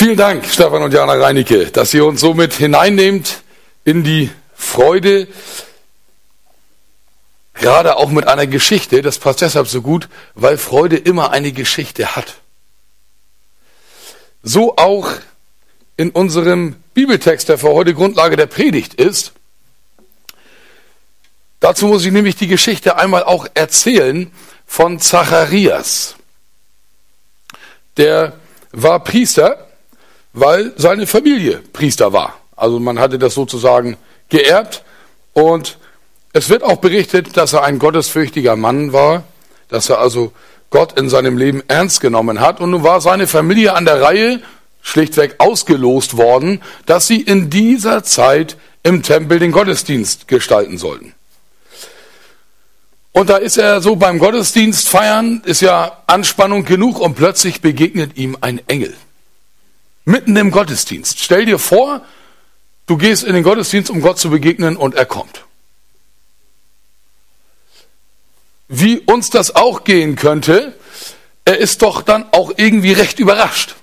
Vielen Dank, Stefan und Jana Reinicke, dass ihr uns so mit hineinnehmt in die Freude, gerade auch mit einer Geschichte. Das passt deshalb so gut, weil Freude immer eine Geschichte hat. So auch in unserem Bibeltext, der für heute Grundlage der Predigt ist. Dazu muss ich nämlich die Geschichte einmal auch erzählen von Zacharias. Der war Priester, weil seine Familie Priester war. Also man hatte das sozusagen geerbt und es wird auch berichtet, dass er ein gottesfürchtiger Mann war, dass er also Gott in seinem Leben ernst genommen hat. Und nun war seine Familie an der Reihe, schlichtweg ausgelost worden, dass sie in dieser Zeit im Tempel den Gottesdienst gestalten sollten. Und da ist er so beim Gottesdienst feiern, ist ja Anspannung genug und plötzlich begegnet ihm ein Engel. Mitten im Gottesdienst. Stell dir vor, du gehst in den Gottesdienst, um Gott zu begegnen und er kommt. Wie uns das auch gehen könnte, er ist doch dann auch irgendwie recht überrascht.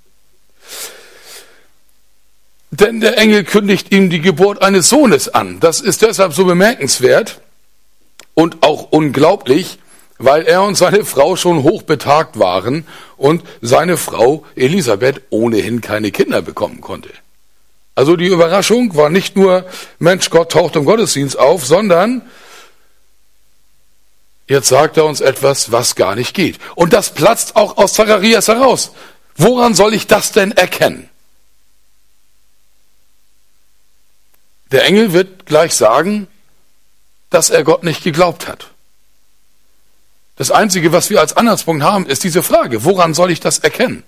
Denn der Engel kündigt ihm die Geburt eines Sohnes an. Das ist deshalb so bemerkenswert und auch unglaublich, weil er und seine Frau schon hochbetagt waren und seine Frau Elisabeth ohnehin keine Kinder bekommen konnte. Also die Überraschung war nicht nur, Mensch, Gott taucht im Gottesdienst auf, sondern jetzt sagt er uns etwas, was gar nicht geht. Und das platzt auch aus Zacharias heraus. Woran soll ich das denn erkennen? Der Engel wird gleich sagen, dass er Gott nicht geglaubt hat. Das Einzige, was wir als Anhaltspunkt haben, ist diese Frage, woran soll ich das erkennen?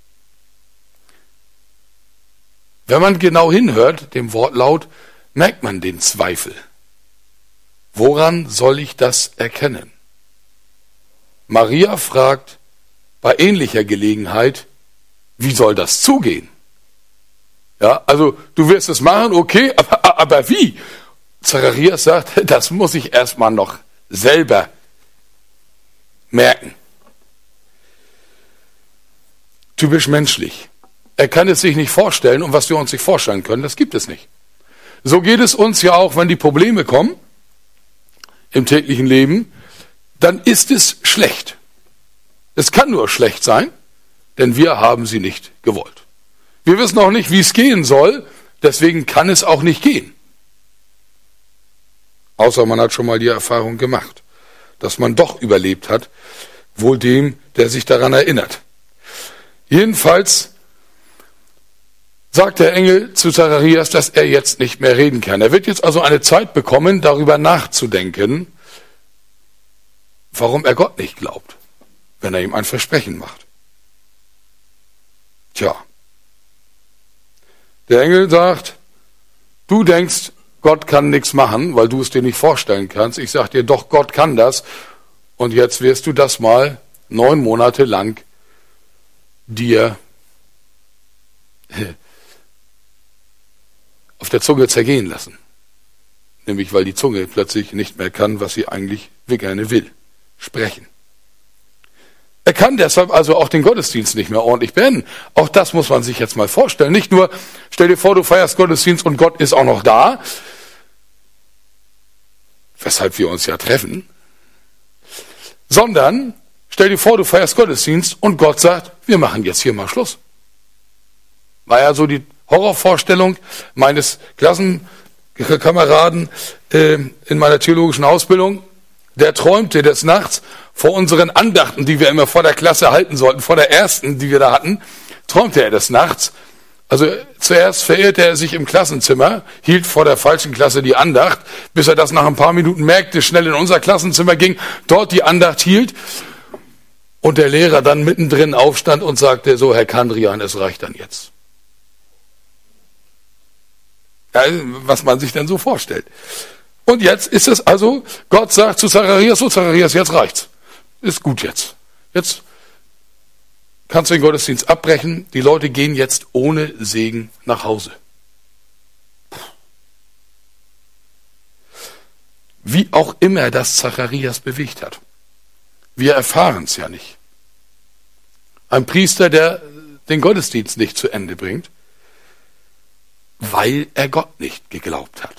Wenn man genau hinhört, dem Wortlaut, merkt man den Zweifel. Woran soll ich das erkennen? Maria fragt bei ähnlicher Gelegenheit, wie soll das zugehen? Ja, also du wirst es machen, okay, aber wie? Zacharias sagt, das muss ich erstmal noch selber merken. Typisch menschlich. Er kann es sich nicht vorstellen und was wir uns nicht vorstellen können, das gibt es nicht. So geht es uns ja auch, wenn die Probleme kommen im täglichen Leben, dann ist es schlecht. Es kann nur schlecht sein, denn wir haben sie nicht gewollt. Wir wissen auch nicht, wie es gehen soll, deswegen kann es auch nicht gehen. Außer man hat schon mal die Erfahrung gemacht, dass man doch überlebt hat, wohl dem, der sich daran erinnert. Jedenfalls sagt der Engel zu Zacharias, dass er jetzt nicht mehr reden kann. Er wird jetzt also eine Zeit bekommen, darüber nachzudenken, warum er Gott nicht glaubt, wenn er ihm ein Versprechen macht. Tja, der Engel sagt, du denkst, Gott kann nichts machen, weil du es dir nicht vorstellen kannst. Ich sage dir doch, Gott kann das. Und jetzt wirst du das mal 9 Monate lang dir auf der Zunge zergehen lassen. Nämlich, weil die Zunge plötzlich nicht mehr kann, was sie eigentlich gerne will. Sprechen. Er kann deshalb also auch den Gottesdienst nicht mehr ordentlich beenden. Auch das muss man sich jetzt mal vorstellen. Nicht nur, stell dir vor, du feierst Gottesdienst und Gott ist auch noch da, weshalb wir uns ja treffen, sondern stell dir vor, du feierst Gottesdienst und Gott sagt, wir machen jetzt hier mal Schluss. War ja so die Horrorvorstellung meines Klassenkameraden in meiner theologischen Ausbildung. Der träumte des Nachts vor unseren Andachten, die wir immer vor der Klasse halten sollten, vor der ersten, die wir da hatten, träumte er des Nachts. Also zuerst verirrte er sich im Klassenzimmer, hielt vor der falschen Klasse die Andacht, bis er das nach ein paar Minuten merkte, schnell in unser Klassenzimmer ging, dort die Andacht hielt und der Lehrer dann mittendrin aufstand und sagte, so Herr Kandrian, es reicht dann jetzt. Ja, was man sich denn so vorstellt. Und jetzt ist es also, Gott sagt zu Zacharias, so Zacharias, jetzt reicht's. Ist gut jetzt. Jetzt kannst du den Gottesdienst abbrechen. Die Leute gehen jetzt ohne Segen nach Hause. Wie auch immer das Zacharias bewegt hat. Wir erfahren es ja nicht. Ein Priester, der den Gottesdienst nicht zu Ende bringt, weil er Gott nicht geglaubt hat.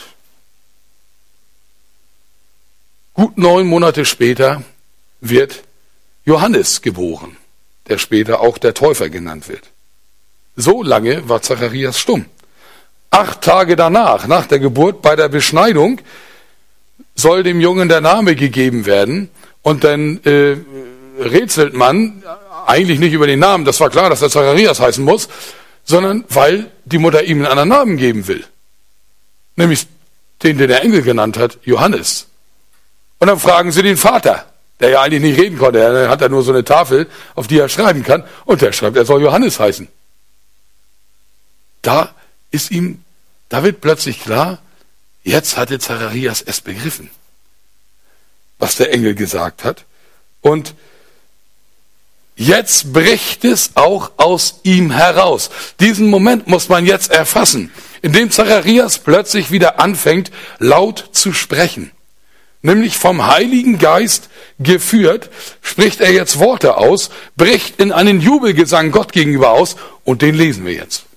Gut 9 Monate später wird Johannes geboren, der später auch der Täufer genannt wird. So lange war Zacharias stumm. 8 Tage danach, nach der Geburt, bei der Beschneidung, soll dem Jungen der Name gegeben werden. Und dann rätselt man eigentlich nicht über den Namen, das war klar, dass er Zacharias heißen muss, sondern weil die Mutter ihm einen anderen Namen geben will. Nämlich den der Engel genannt hat, Johannes. Und dann fragen sie den Vater, der ja eigentlich nicht reden konnte. Er hat ja nur so eine Tafel, auf die er schreiben kann. Und der schreibt, er soll Johannes heißen. Da wird plötzlich klar, jetzt hatte Zacharias es begriffen, was der Engel gesagt hat. Und jetzt bricht es auch aus ihm heraus. Diesen Moment muss man jetzt erfassen, indem Zacharias plötzlich wieder anfängt, laut zu sprechen. Nämlich vom Heiligen Geist geführt, spricht er jetzt Worte aus, bricht in einen Jubelgesang Gott gegenüber aus, und den lesen wir jetzt.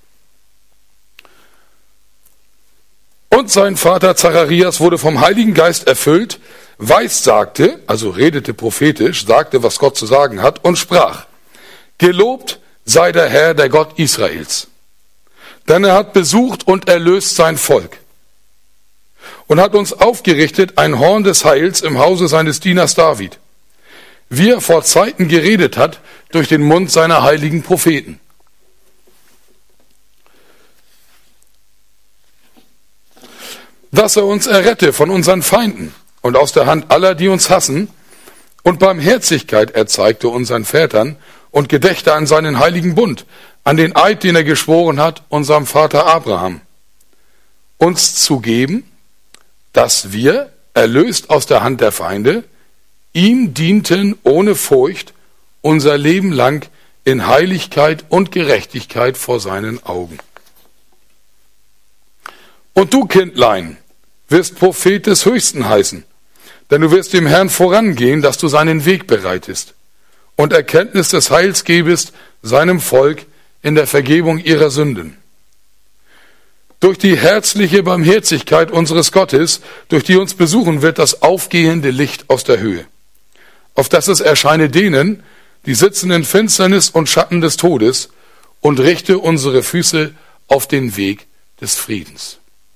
Und sein Vater Zacharias wurde vom Heiligen Geist erfüllt, weissagte, also redete prophetisch, sagte, was Gott zu sagen hat, und sprach: Gelobt sei der Herr, der Gott Israels, denn er hat besucht und erlöst sein Volk und hat uns aufgerichtet ein Horn des Heils im Hause seines Dieners David, wie er vor Zeiten geredet hat durch den Mund seiner heiligen Propheten. Dass er uns errette von unseren Feinden und aus der Hand aller, die uns hassen, und Barmherzigkeit erzeigte unseren Vätern und gedächte an seinen heiligen Bund, an den Eid, den er geschworen hat, unserem Vater Abraham, uns zu geben, dass wir, erlöst aus der Hand der Feinde, ihm dienten ohne Furcht unser Leben lang in Heiligkeit und Gerechtigkeit vor seinen Augen. Und du, Kindlein, wirst Prophet des Höchsten heißen, denn du wirst dem Herrn vorangehen, dass du seinen Weg bereitest und Erkenntnis des Heils gebest seinem Volk in der Vergebung ihrer Sünden. Durch die herzliche Barmherzigkeit unseres Gottes, durch die uns besuchen wird das aufgehende Licht aus der Höhe, auf das es erscheine denen, die sitzen in Finsternis und Schatten des Todes, und richte unsere Füße auf den Weg des Friedens.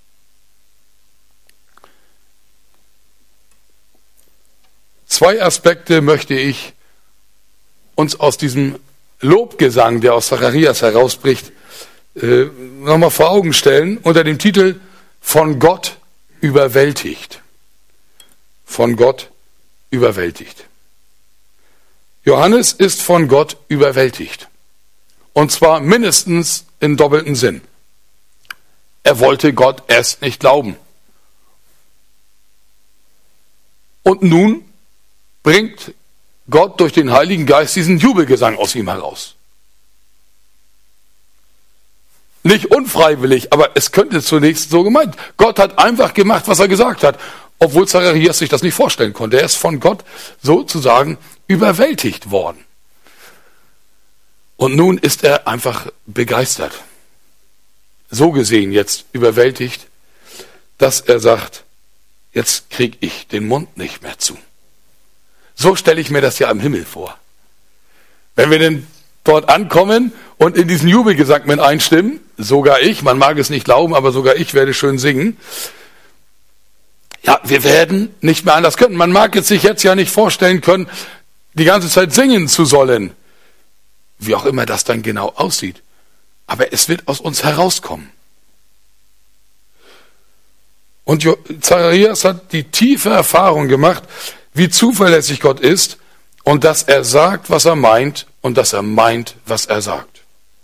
Zwei Aspekte möchte ich uns aus diesem Lobgesang, der aus Zacharias herausbricht, nochmal vor Augen stellen, unter dem Titel Von Gott überwältigt. Von Gott überwältigt. Johannes ist von Gott überwältigt. Und zwar mindestens in doppeltem Sinn. Er wollte Gott erst nicht glauben. Und nun bringt Gott durch den Heiligen Geist diesen Jubelgesang aus ihm heraus. Nicht unfreiwillig, aber es könnte zunächst so gemeint. Gott hat einfach gemacht, was er gesagt hat, obwohl Zacharias sich das nicht vorstellen konnte. Er ist von Gott sozusagen überwältigt worden. Und nun ist er einfach begeistert. So gesehen jetzt überwältigt, dass er sagt, jetzt kriege ich den Mund nicht mehr zu. So stelle ich mir das ja im Himmel vor. Wenn wir denn dort ankommen und in diesen Jubelgesang mit einstimmen, sogar ich, man mag es nicht glauben, aber sogar ich werde schön singen. Ja, wir werden nicht mehr anders können. Man mag es sich jetzt ja nicht vorstellen können, die ganze Zeit singen zu sollen. Wie auch immer das dann genau aussieht. Aber es wird aus uns herauskommen. Und Zacharias hat die tiefe Erfahrung gemacht, wie zuverlässig Gott ist und dass er sagt, was er meint und dass er meint, was er sagt.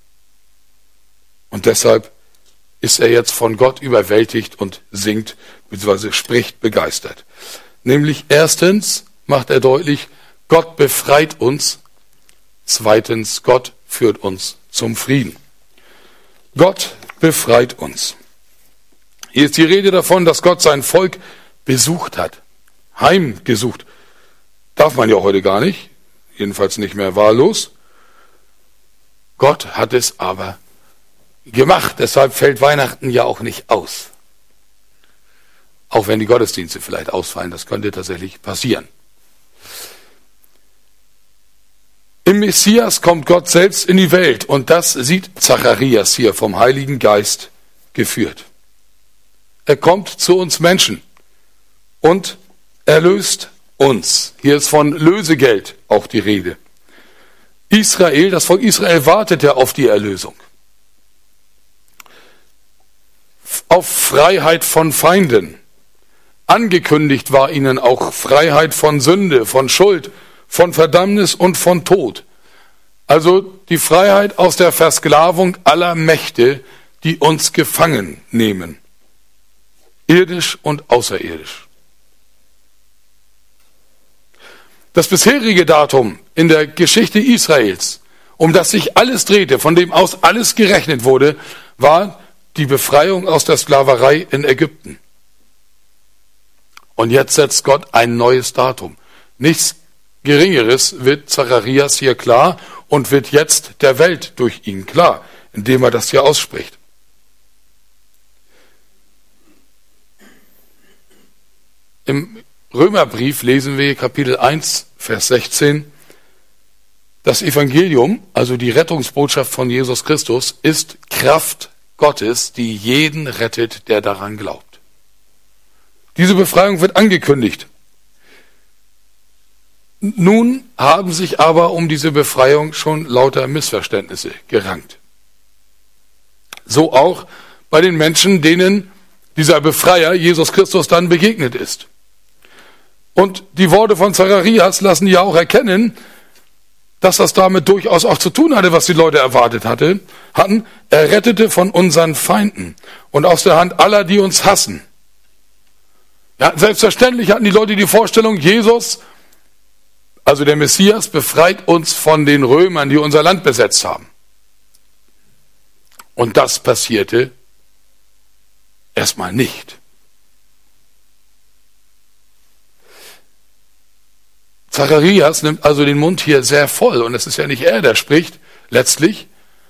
Und deshalb ist er jetzt von Gott überwältigt und singt bzw. spricht begeistert. Nämlich erstens macht er deutlich, Gott befreit uns. Zweitens, Gott führt uns zum Frieden. Gott befreit uns. Hier ist die Rede davon, dass Gott sein Volk besucht hat. Heimgesucht. Darf man ja heute gar nicht. Jedenfalls nicht mehr wahllos. Gott hat es aber gemacht. Deshalb fällt Weihnachten ja auch nicht aus. Auch wenn die Gottesdienste vielleicht ausfallen, das könnte tatsächlich passieren. Im Messias kommt Gott selbst in die Welt und das sieht Zacharias hier vom Heiligen Geist geführt. Er kommt zu uns Menschen und erlöst uns. Hier ist von Lösegeld auch die Rede. Israel, das Volk Israel wartete auf die Erlösung. Auf Freiheit von Feinden. Angekündigt war ihnen auch Freiheit von Sünde, von Schuld, von Verdammnis und von Tod. Also die Freiheit aus der Versklavung aller Mächte, die uns gefangen nehmen. Irdisch und außerirdisch. Das bisherige Datum in der Geschichte Israels, um das sich alles drehte, von dem aus alles gerechnet wurde, war die Befreiung aus der Sklaverei in Ägypten. Und jetzt setzt Gott ein neues Datum. Nichts Geringeres wird Zacharias hier klar und wird jetzt der Welt durch ihn klar, indem er das hier ausspricht. Im Römerbrief lesen wir Kapitel 1, Vers 16, das Evangelium, also die Rettungsbotschaft von Jesus Christus, ist Kraft Gottes, die jeden rettet, der daran glaubt. Diese Befreiung wird angekündigt. Nun haben sich aber um diese Befreiung schon lauter Missverständnisse gerankt. So auch bei den Menschen, denen dieser Befreier, Jesus Christus, dann begegnet ist. Und die Worte von Zacharias lassen ja auch erkennen, dass das damit durchaus auch zu tun hatte, was die Leute erwartet hatten. Er rettete von unseren Feinden und aus der Hand aller, die uns hassen. Ja, selbstverständlich hatten die Leute die Vorstellung, Jesus, also der Messias, befreit uns von den Römern, die unser Land besetzt haben. Und das passierte erstmal nicht. Zacharias nimmt also den Mund hier sehr voll und es ist ja nicht er, der spricht, letztlich.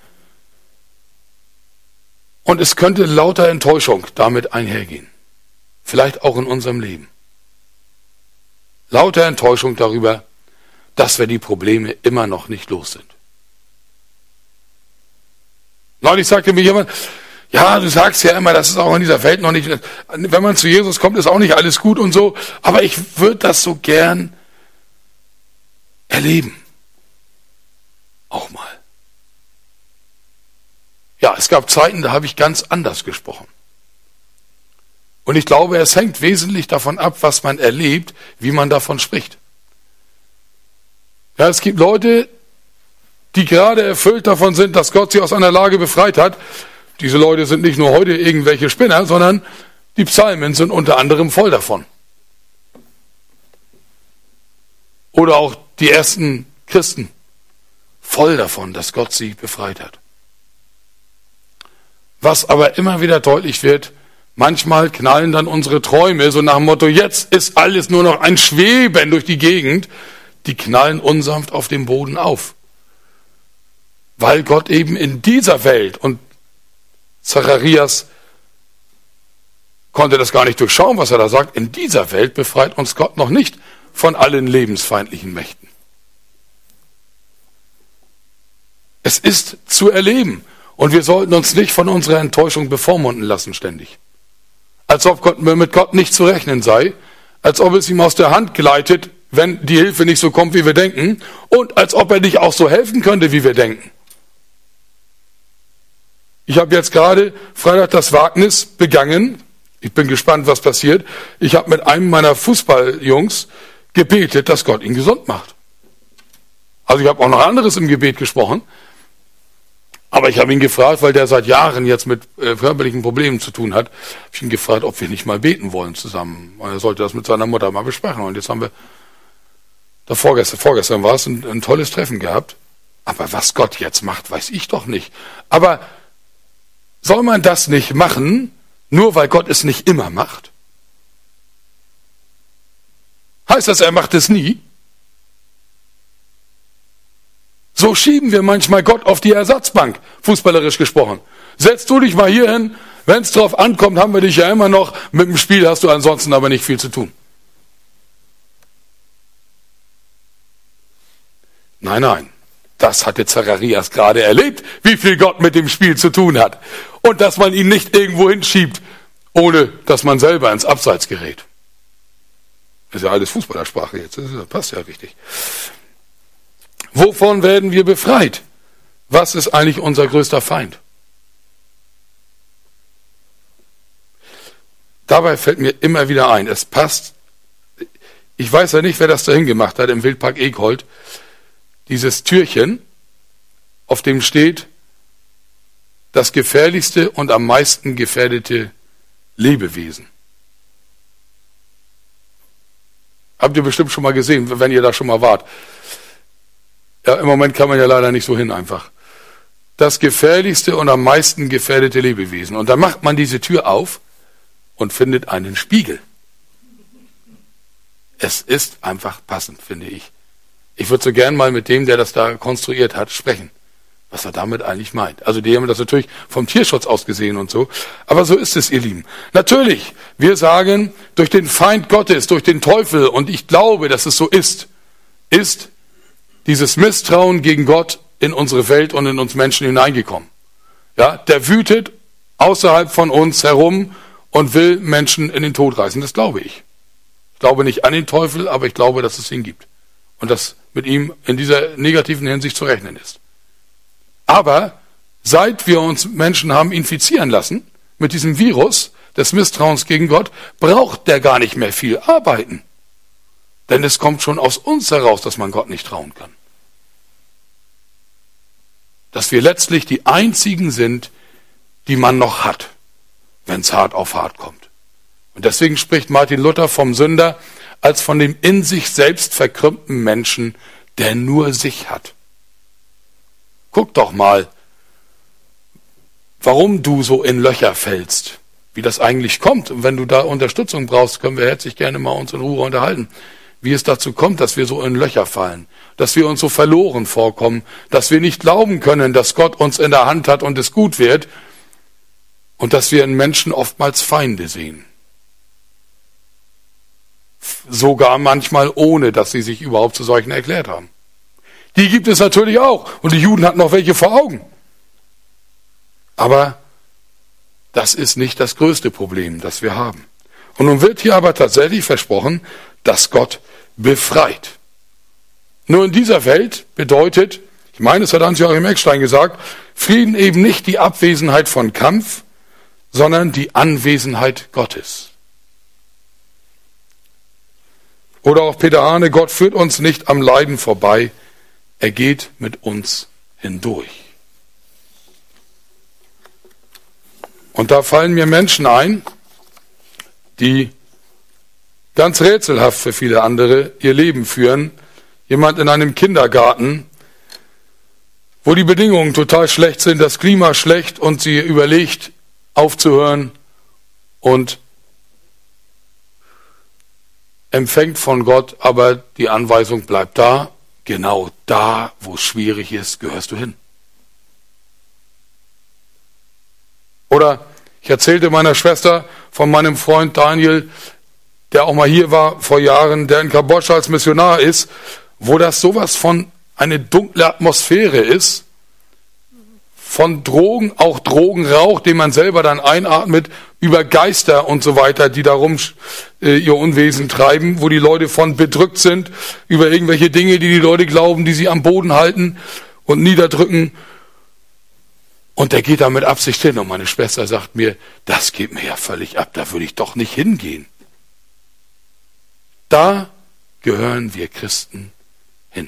Und es könnte lauter Enttäuschung damit einhergehen. Vielleicht auch in unserem Leben. Lauter Enttäuschung darüber, dass wir die Probleme immer noch nicht los sind. Neulich sagte mir jemand, ja, du sagst ja immer, das ist auch in dieser Welt noch nicht, wenn man zu Jesus kommt, ist auch nicht alles gut und so, aber ich würde das so gern erleben. Auch mal. Ja, es gab Zeiten, da habe ich ganz anders gesprochen. Und ich glaube, es hängt wesentlich davon ab, was man erlebt, wie man davon spricht. Ja, es gibt Leute, die gerade erfüllt davon sind, dass Gott sie aus einer Lage befreit hat. Diese Leute sind nicht nur heute irgendwelche Spinner, sondern die Psalmen sind unter anderem voll davon. Oder auch die ersten Christen, voll davon, dass Gott sie befreit hat. Was aber immer wieder deutlich wird, manchmal knallen dann unsere Träume, so nach dem Motto, jetzt ist alles nur noch ein Schweben durch die Gegend, die knallen unsanft auf dem Boden auf. Weil Gott eben in dieser Welt, und Zacharias konnte das gar nicht durchschauen, was er da sagt, in dieser Welt befreit uns Gott noch nicht von allen lebensfeindlichen Mächten. Es ist zu erleben und wir sollten uns nicht von unserer Enttäuschung bevormunden lassen ständig. Als ob mit Gott nicht zu rechnen sei, als ob es ihm aus der Hand gleitet, wenn die Hilfe nicht so kommt, wie wir denken, und als ob er nicht auch so helfen könnte, wie wir denken. Ich habe jetzt gerade Freitag das Wagnis begangen. Ich bin gespannt, was passiert. Ich habe mit einem meiner Fußballjungs gebetet, dass Gott ihn gesund macht. Also ich habe auch noch anderes im Gebet gesprochen. Aber ich habe ihn gefragt, weil der seit Jahren jetzt mit körperlichen Problemen zu tun hat, habe ich ihn gefragt, ob wir nicht mal beten wollen zusammen. Und er sollte das mit seiner Mutter mal besprechen. Und jetzt haben wir, vorgestern war es ein tolles Treffen gehabt. Aber was Gott jetzt macht, weiß ich doch nicht. Aber soll man das nicht machen, nur weil Gott es nicht immer macht? Heißt das, er macht es nie? So schieben wir manchmal Gott auf die Ersatzbank, fußballerisch gesprochen. Setz du dich mal hier hin, wenn es drauf ankommt, haben wir dich ja immer noch, mit dem Spiel hast du ansonsten aber nicht viel zu tun. Nein, nein, das hatte Zacharias gerade erlebt, wie viel Gott mit dem Spiel zu tun hat. Und dass man ihn nicht irgendwo hinschiebt, ohne dass man selber ins Abseits gerät. Das ist ja alles Fußballersprache jetzt, das passt ja richtig. Wovon werden wir befreit? Was ist eigentlich unser größter Feind? Dabei fällt mir immer wieder ein, es passt, ich weiß ja nicht, wer das dahin gemacht hat, im Wildpark Egholt, dieses Türchen, auf dem steht, das gefährlichste und am meisten gefährdete Lebewesen. Habt ihr bestimmt schon mal gesehen, wenn ihr da schon mal wart. Ja, im Moment kann man ja leider nicht so hin einfach. Das gefährlichste und am meisten gefährdete Lebewesen. Und dann macht man diese Tür auf und findet einen Spiegel. Es ist einfach passend, finde ich. Ich würde so gern mal mit dem, der das da konstruiert hat, sprechen, was er damit eigentlich meint. Also die haben das natürlich vom Tierschutz aus gesehen und so. Aber so ist es, ihr Lieben. Natürlich, wir sagen, durch den Feind Gottes, durch den Teufel, und ich glaube, dass es so ist dieses Misstrauen gegen Gott in unsere Welt und in uns Menschen hineingekommen. Ja, der wütet außerhalb von uns herum und will Menschen in den Tod reißen. Das glaube ich. Ich glaube nicht an den Teufel, aber ich glaube, dass es ihn gibt. Und dass mit ihm in dieser negativen Hinsicht zu rechnen ist. Aber seit wir uns Menschen haben infizieren lassen mit diesem Virus des Misstrauens gegen Gott, braucht der gar nicht mehr viel arbeiten. Denn es kommt schon aus uns heraus, dass man Gott nicht trauen kann. Dass wir letztlich die einzigen sind, die man noch hat, wenn es hart auf hart kommt. Und deswegen spricht Martin Luther vom Sünder als von dem in sich selbst verkrümmten Menschen, der nur sich hat. Guck doch mal, warum du so in Löcher fällst, wie das eigentlich kommt. Und wenn du da Unterstützung brauchst, können wir herzlich gerne mal uns in Ruhe unterhalten, wie es dazu kommt, dass wir so in Löcher fallen, dass wir uns so verloren vorkommen, dass wir nicht glauben können, dass Gott uns in der Hand hat und es gut wird und dass wir in Menschen oftmals Feinde sehen. Sogar manchmal ohne, dass sie sich überhaupt zu solchen erklärt haben. Die gibt es natürlich auch und die Juden hatten noch welche vor Augen. Aber das ist nicht das größte Problem, das wir haben. Und nun wird hier aber tatsächlich versprochen, dass Gott befreit. Nur in dieser Welt bedeutet, ich meine, es hat Hans-Joachim Eckstein gesagt, Frieden eben nicht die Abwesenheit von Kampf, sondern die Anwesenheit Gottes. Oder auch Peter Hane, Gott führt uns nicht am Leiden vorbei, er geht mit uns hindurch. Und da fallen mir Menschen ein, die ganz rätselhaft für viele andere ihr Leben führen. Jemand in einem Kindergarten, wo die Bedingungen total schlecht sind, das Klima schlecht und sie überlegt, aufzuhören und empfängt von Gott, aber die Anweisung bleibt da, genau da, wo es schwierig ist, gehörst du hin. Oder ich erzählte meiner Schwester von meinem Freund Daniel, der auch mal hier war vor Jahren, der in Kambodscha als Missionar ist, wo das sowas von eine dunkle Atmosphäre ist, von Drogen, auch Drogenrauch, den man selber dann einatmet, über Geister und so weiter, die darum ihr Unwesen treiben, wo die Leute von bedrückt sind, über irgendwelche Dinge, die Leute glauben, die sie am Boden halten und niederdrücken. Und der geht da mit Absicht hin. Und meine Schwester sagt mir, das geht mir ja völlig ab, da würde ich doch nicht hingehen. Da gehören wir Christen hin.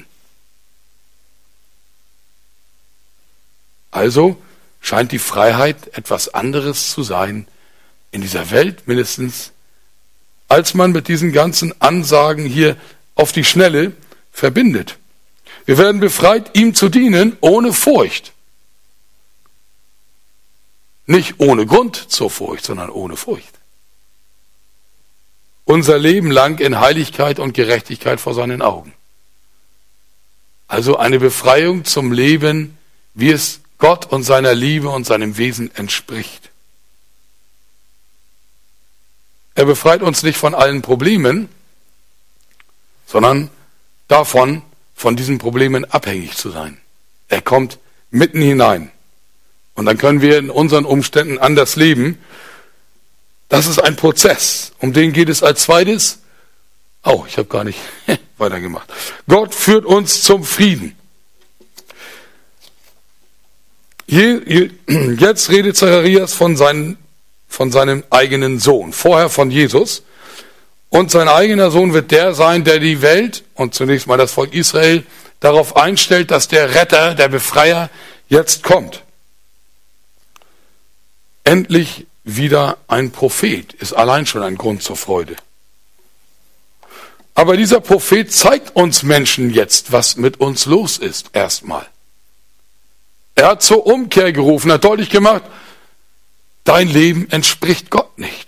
Also scheint die Freiheit etwas anderes zu sein in dieser Welt mindestens, als man mit diesen ganzen Ansagen hier auf die Schnelle verbindet. Wir werden befreit, ihm zu dienen, ohne Furcht. Nicht ohne Grund zur Furcht, sondern ohne Furcht. Unser Leben lang in Heiligkeit und Gerechtigkeit vor seinen Augen. Also eine Befreiung zum Leben, wie es Gott und seiner Liebe und seinem Wesen entspricht. Er befreit uns nicht von allen Problemen, sondern davon, von diesen Problemen abhängig zu sein. Er kommt mitten hinein. Und dann können wir in unseren Umständen anders leben. Das ist ein Prozess. Um den geht es als zweites. Oh, ich habe gar nicht weitergemacht. Gott führt uns zum Frieden. Jetzt redet Zacharias von seinem eigenen Sohn. Vorher von Jesus. Und sein eigener Sohn wird der sein, der die Welt und zunächst mal das Volk Israel darauf einstellt, dass der Retter, der Befreier jetzt kommt. Endlich wieder ein Prophet ist allein schon ein Grund zur Freude. Aber dieser Prophet zeigt uns Menschen jetzt, was mit uns los ist, erstmal. Er hat zur Umkehr gerufen, hat deutlich gemacht, dein Leben entspricht Gott nicht.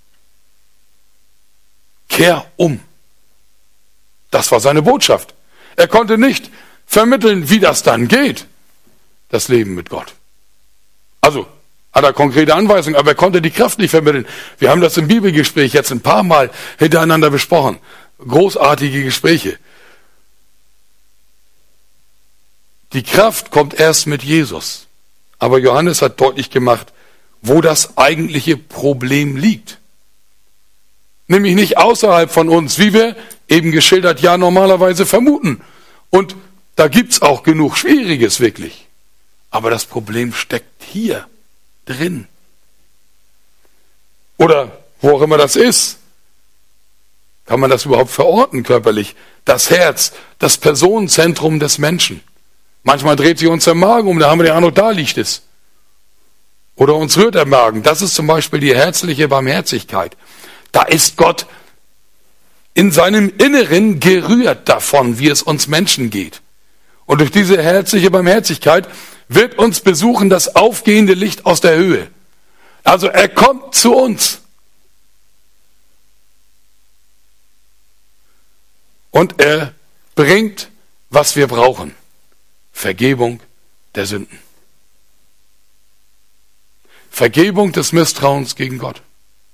Kehr um. Das war seine Botschaft. Er konnte nicht vermitteln, wie das dann geht, das Leben mit Gott. Also hat er konkrete Anweisungen, aber er konnte die Kraft nicht vermitteln. Wir haben das im Bibelgespräch jetzt ein paar Mal hintereinander besprochen. Großartige Gespräche. Die Kraft kommt erst mit Jesus. Aber Johannes hat deutlich gemacht, wo das eigentliche Problem liegt. Nämlich nicht außerhalb von uns, wie wir eben geschildert ja normalerweise vermuten. Und da gibt's auch genug Schwieriges wirklich. Aber das Problem steckt hier drin. Oder wo auch immer das ist. Kann man das überhaupt verorten körperlich? Das Herz, das Personenzentrum des Menschen. Manchmal dreht sich uns der Magen um, da haben wir den Eindruck, da liegt es. Oder uns rührt der Magen. Das ist zum Beispiel die herzliche Barmherzigkeit. Da ist Gott in seinem Inneren gerührt davon, wie es uns Menschen geht. Und durch diese herzliche Barmherzigkeit wird uns besuchen das aufgehende Licht aus der Höhe. Also er kommt zu uns. Und er bringt, was wir brauchen. Vergebung der Sünden. Vergebung des Misstrauens gegen Gott.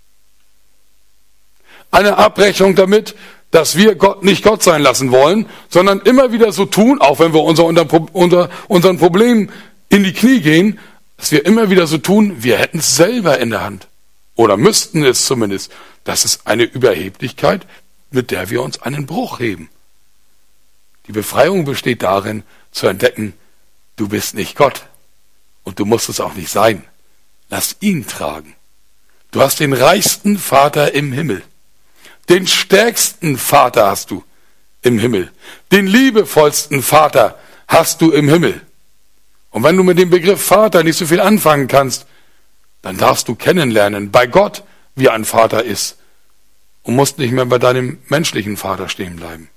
Eine Abrechnung damit, dass wir Gott nicht Gott sein lassen wollen, sondern immer wieder so tun, auch wenn wir unter unseren Problemen in die Knie gehen, dass wir immer wieder so tun, wir hätten es selber in der Hand. Oder müssten es zumindest. Das ist eine Überheblichkeit, mit der wir uns einen Bruch heben. Die Befreiung besteht darin, zu entdecken, du bist nicht Gott. Und du musst es auch nicht sein. Lass ihn tragen. Du hast den reichsten Vater im Himmel. Den stärksten Vater hast du im Himmel. Den liebevollsten Vater hast du im Himmel. Und wenn du mit dem Begriff Vater nicht so viel anfangen kannst, dann darfst du kennenlernen bei Gott, wie ein Vater ist. Und musst nicht mehr bei deinem menschlichen Vater stehen bleiben.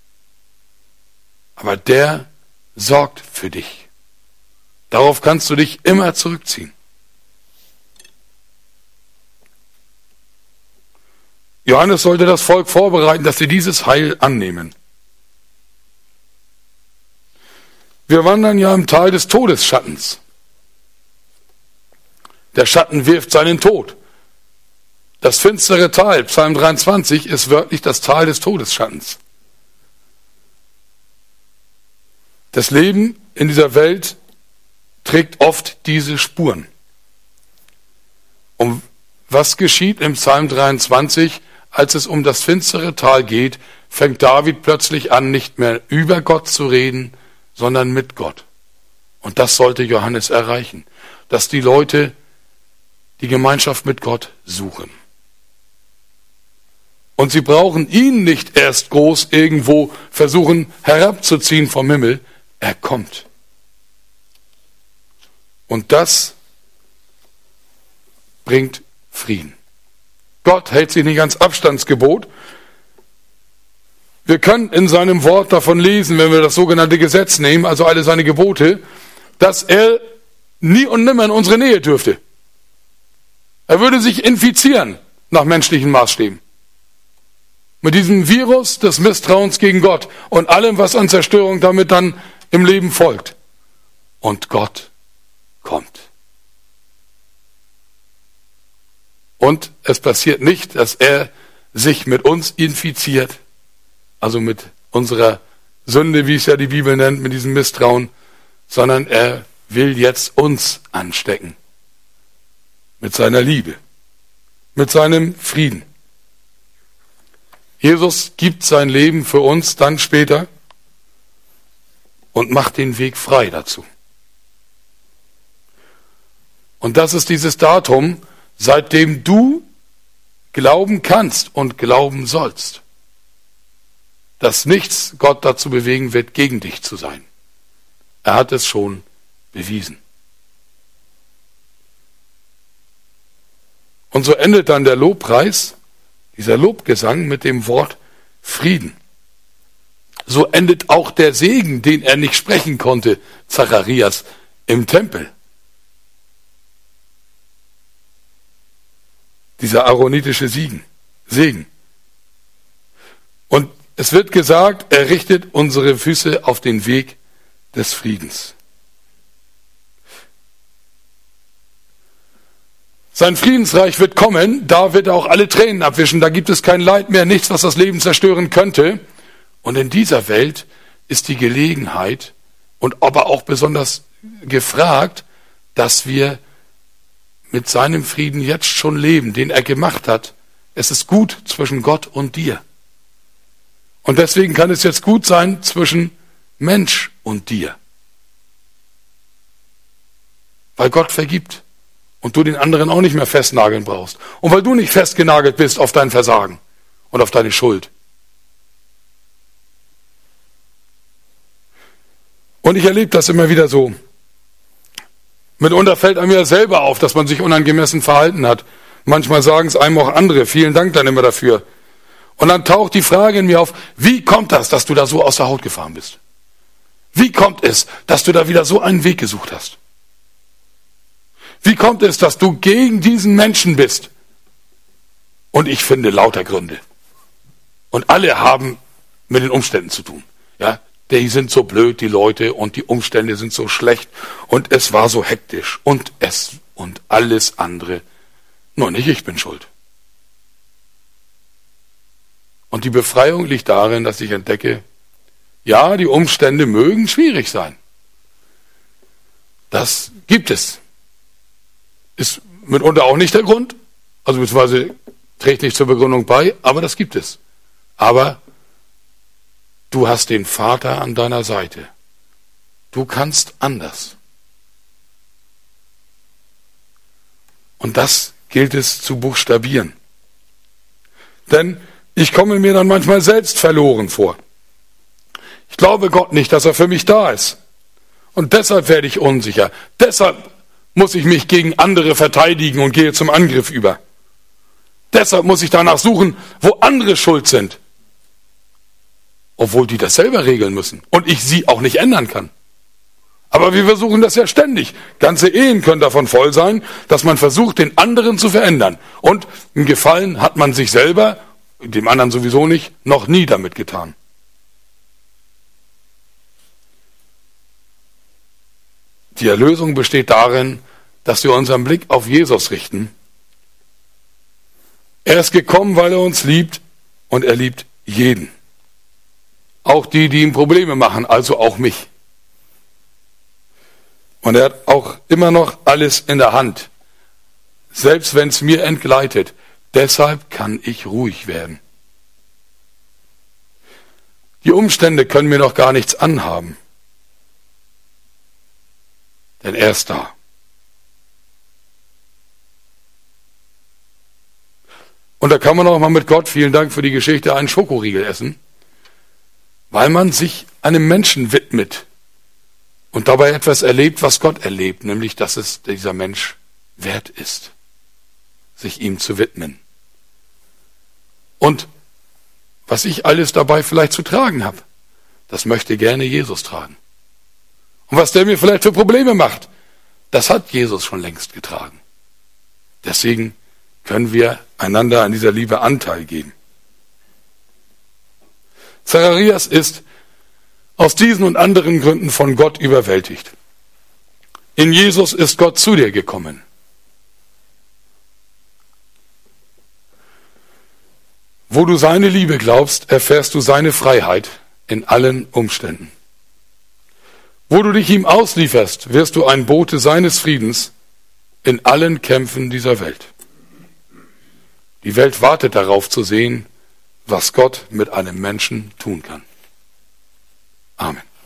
Aber der sorgt für dich. Darauf kannst du dich immer zurückziehen. Johannes sollte das Volk vorbereiten, dass sie dieses Heil annehmen. Wir wandern ja im Tal des Todesschattens. Der Schatten wirft seinen Tod. Das finstere Tal, Psalm 23, ist wörtlich das Tal des Todesschattens. Das Leben in dieser Welt trägt oft diese Spuren. Und was geschieht im Psalm 23? Als es um das finstere Tal geht, fängt David plötzlich an, nicht mehr über Gott zu reden, sondern mit Gott. Und das sollte Johannes erreichen, dass die Leute die Gemeinschaft mit Gott suchen. Und sie brauchen ihn nicht erst groß irgendwo versuchen herabzuziehen vom Himmel. Er kommt. Und das bringt Frieden. Gott hält sich nicht ans Abstandsgebot. Wir können in seinem Wort davon lesen, wenn wir das sogenannte Gesetz nehmen, also alle seine Gebote, dass er nie und nimmer in unsere Nähe dürfte. Er würde sich infizieren nach menschlichen Maßstäben. Mit diesem Virus des Misstrauens gegen Gott und allem, was an Zerstörung damit dann im Leben folgt. Und Gott kommt. Und es passiert nicht, dass er sich mit uns infiziert, also mit unserer Sünde, wie es ja die Bibel nennt, mit diesem Misstrauen, sondern er will jetzt uns anstecken. Mit seiner Liebe, mit seinem Frieden. Jesus gibt sein Leben für uns dann später und macht den Weg frei dazu. Und das ist dieses Datum, seitdem du glauben kannst und glauben sollst, dass nichts Gott dazu bewegen wird, gegen dich zu sein. Er hat es schon bewiesen. Und so endet dann der Lobpreis, dieser Lobgesang mit dem Wort Frieden. So endet auch der Segen, den er nicht sprechen konnte, Zacharias, im Tempel. Dieser aaronitische Segen. Und es wird gesagt, er richtet unsere Füße auf den Weg des Friedens. Sein Friedensreich wird kommen, da wird er auch alle Tränen abwischen, da gibt es kein Leid mehr, nichts, was das Leben zerstören könnte. Und in dieser Welt ist die Gelegenheit und aber auch besonders gefragt, dass wir mit seinem Frieden jetzt schon leben, den er gemacht hat. Es ist gut zwischen Gott und dir. Und deswegen kann es jetzt gut sein zwischen Mensch und dir. Weil Gott vergibt. Und du den anderen auch nicht mehr festnageln brauchst. Und weil du nicht festgenagelt bist auf dein Versagen und auf deine Schuld. Und ich erlebe das immer wieder so. Mitunter fällt einem ja selber auf, dass man sich unangemessen verhalten hat. Manchmal sagen es einem auch andere. Vielen Dank dann immer dafür. Und dann taucht die Frage in mir auf, wie kommt das, dass du da so aus der Haut gefahren bist? Wie kommt es, dass du da wieder so einen Weg gesucht hast? Wie kommt es, dass du gegen diesen Menschen bist? Und ich finde lauter Gründe. Und alle haben mit den Umständen zu tun. Ja, die sind so blöd, die Leute, und die Umstände sind so schlecht. Und es war so hektisch. Und alles andere. Nur nicht ich bin schuld. Und die Befreiung liegt darin, dass ich entdecke, ja, die Umstände mögen schwierig sein. Das gibt es. Ist mitunter auch nicht der Grund, also beziehungsweise trägt nicht zur Begründung bei, aber das gibt es. Aber du hast den Vater an deiner Seite. Du kannst anders. Und das gilt es zu buchstabieren. Denn ich komme mir dann manchmal selbst verloren vor. Ich glaube Gott nicht, dass er für mich da ist. Und deshalb werde ich unsicher. Deshalb muss ich mich gegen andere verteidigen und gehe zum Angriff über. Deshalb muss ich danach suchen, wo andere schuld sind. Obwohl die das selber regeln müssen und ich sie auch nicht ändern kann. Aber wir versuchen das ja ständig. Ganze Ehen können davon voll sein, dass man versucht, den anderen zu verändern. Und einen Gefallen hat man sich selber, dem anderen sowieso nicht, noch nie damit getan. Die Erlösung besteht darin, dass wir unseren Blick auf Jesus richten. Er ist gekommen, weil er uns liebt, und er liebt jeden. Auch die, die ihm Probleme machen, also auch mich. Und er hat auch immer noch alles in der Hand, selbst wenn es mir entgleitet. Deshalb kann ich ruhig werden. Die Umstände können mir noch gar nichts anhaben. Denn er ist da. Und da kann man auch mal mit Gott, vielen Dank für die Geschichte, einen Schokoriegel essen, weil man sich einem Menschen widmet und dabei etwas erlebt, was Gott erlebt, nämlich, dass es dieser Mensch wert ist, sich ihm zu widmen. Und was ich alles dabei vielleicht zu tragen habe, das möchte gerne Jesus tragen. Und was der mir vielleicht für Probleme macht, das hat Jesus schon längst getragen. Deswegen können wir einander an dieser Liebe Anteil geben. Zacharias ist aus diesen und anderen Gründen von Gott überwältigt. In Jesus ist Gott zu dir gekommen. Wo du seine Liebe glaubst, erfährst du seine Freiheit in allen Umständen. Wo du dich ihm auslieferst, wirst du ein Bote seines Friedens in allen Kämpfen dieser Welt. Die Welt wartet darauf zu sehen, was Gott mit einem Menschen tun kann. Amen.